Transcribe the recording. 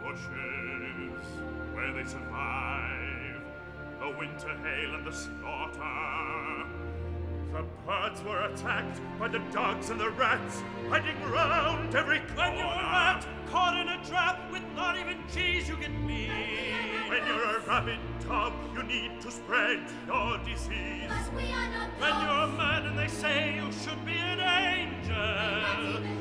bushes, where they survive the winter hail and the slaughter. The birds were attacked by the dogs and the rats, hiding round every corner. When you're a rat caught in a trap with not even cheese you can be. When you're a rabid dog, you need to spread your disease. But we are not When dogs. you're a man and they say you should be an angel. Not even